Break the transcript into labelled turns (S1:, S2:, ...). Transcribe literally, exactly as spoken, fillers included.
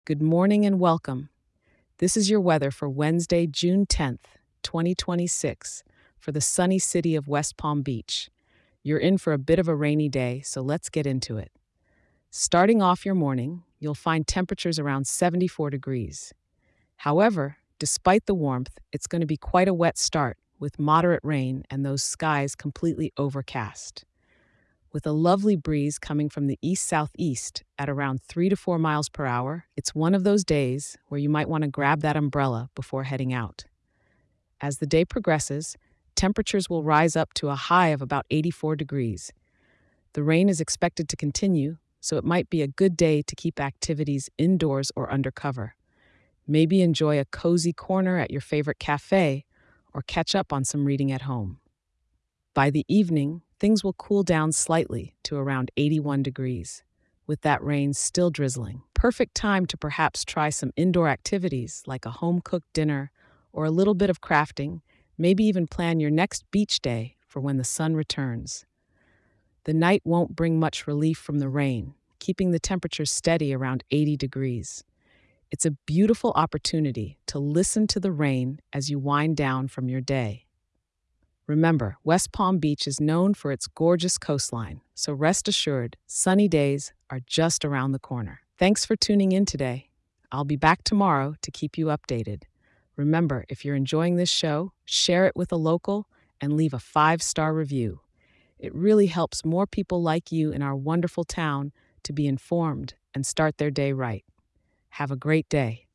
S1: Good morning and welcome. This is your weather for Wednesday, June tenth, twenty twenty-six, for the sunny city of West Palm Beach. You're in for a bit of a rainy day, so let's get into it. Starting off your morning, you'll find temperatures around seventy-four degrees. However, despite the warmth, it's going to be quite a wet start with moderate rain and those skies completely overcast. With a lovely breeze coming from the east southeast at around three to four miles per hour, it's one of those days where you might want to grab that umbrella before heading out. As the day progresses, temperatures will rise up to a high of about eighty-four degrees. The rain is expected to continue, so it might be a good day to keep activities indoors or under cover. Maybe enjoy a cozy corner at your favorite cafe or catch up on some reading at home. By the evening, things will cool down slightly to around eighty-one degrees, with that rain still drizzling. Perfect time to perhaps try some indoor activities like a home-cooked dinner or a little bit of crafting, maybe even plan your next beach day for when the sun returns. The night won't bring much relief from the rain, keeping the temperature steady around eighty degrees. It's a beautiful opportunity to listen to the rain as you wind down from your day. Remember, West Palm Beach is known for its gorgeous coastline, so rest assured, sunny days are just around the corner. Thanks for tuning in today. I'll be back tomorrow to keep you updated. Remember, if you're enjoying this show, share it with a local and leave a five-star review. It really helps more people like you in our wonderful town to be informed and start their day right. Have a great day.